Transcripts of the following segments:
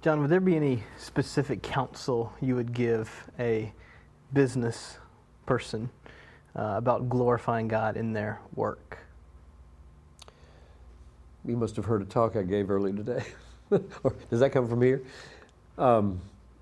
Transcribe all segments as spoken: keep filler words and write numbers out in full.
John, would there be any specific counsel you would give a business person uh, about glorifying God in their work? You must have heard a talk I gave earlier today. Or does that come from here? Um,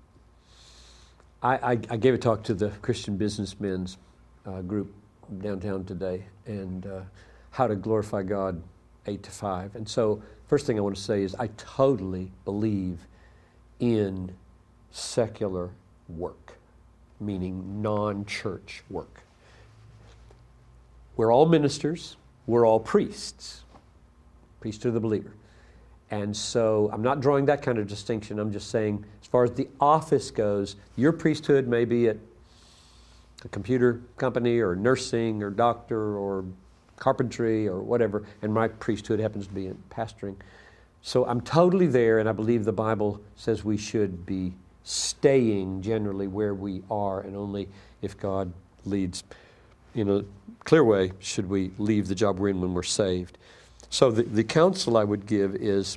I, I, I gave a talk to the Christian businessmen's uh, group downtown today, and uh, how to glorify God eight to five. And so, first thing I want to say is I totally believe in secular work, meaning non-church work. We're all ministers. We're all priests. Priest of the believer. And so I'm not drawing that kind of distinction. I'm just saying, as far as the office goes, your priesthood may be at a computer company or nursing or doctor or carpentry or whatever, and my priesthood happens to be in pastoring. So I'm totally there, and I believe the Bible says we should be staying generally where we are, and only if God leads in a clear way should we leave the job we're in when we're saved. So the, the counsel I would give is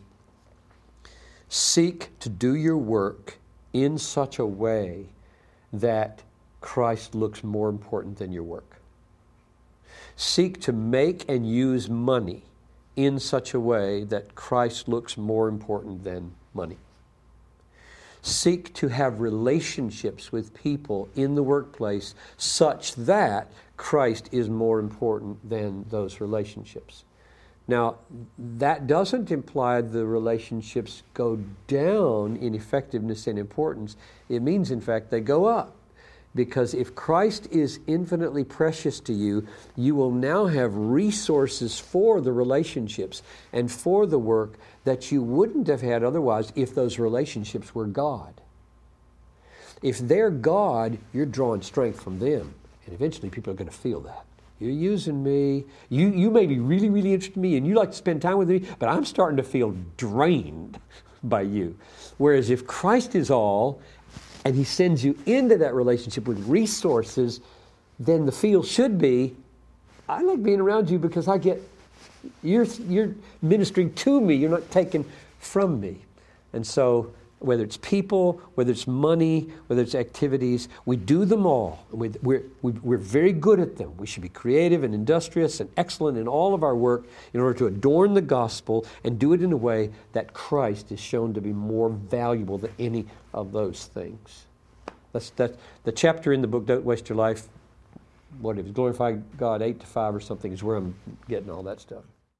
seek to do your work in such a way that Christ looks more important than your work. Seek to make and use money in such a way that Christ looks more important than money. Seek to have relationships with people in the workplace such that Christ is more important than those relationships. Now, that doesn't imply the relationships go down in effectiveness and importance. It means, in fact, they go up. Because if Christ is infinitely precious to you, you will now have resources for the relationships and for the work that you wouldn't have had otherwise if those relationships were God. If they're God, you're drawing strength from them. And eventually people are going to feel that. You're using me. You, you may be really, really interested in me and you like to spend time with me, but I'm starting to feel drained by you. Whereas if Christ is all, and He sends you into that relationship with resources, then the feel should be, I like being around you because I get, you're, you're ministering to me, you're not taking from me. And so, whether it's people, whether it's money, whether it's activities, we do them all. We're, we're, we're very good at them. We should be creative and industrious and excellent in all of our work in order to adorn the gospel and do it in a way that Christ is shown to be more valuable than any of those things. That's, that's the chapter in the book, Don't Waste Your Life, what it is, Glorify God eight to five or something, is where I'm getting all that stuff.